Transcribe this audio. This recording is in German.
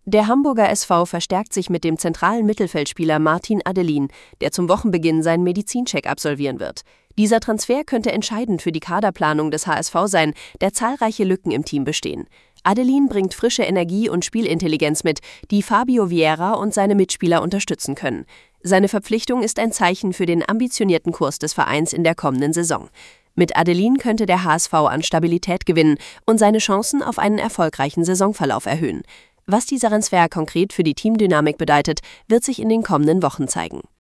Der Hamburger SV verstärkt sich mit dem zentralen Mittelfeldspieler Martin Adelin, der zum Wochenbeginn seinen Medizincheck absolvieren wird. Dieser Transfer könnte entscheidend für die Kaderplanung des HSV sein, da zahlreiche Lücken im Team bestehen. Adelin bringt frische Energie und Spielintelligenz mit, die Fabio Vieira und seine Mitspieler unterstützen können. Seine Verpflichtung ist ein Zeichen für den ambitionierten Kurs des Vereins in der kommenden Saison. Mit Adelin könnte der HSV an Stabilität gewinnen und seine Chancen auf einen erfolgreichen Saisonverlauf erhöhen. Was dieser Transfer konkret für die Teamdynamik bedeutet, wird sich in den kommenden Wochen zeigen.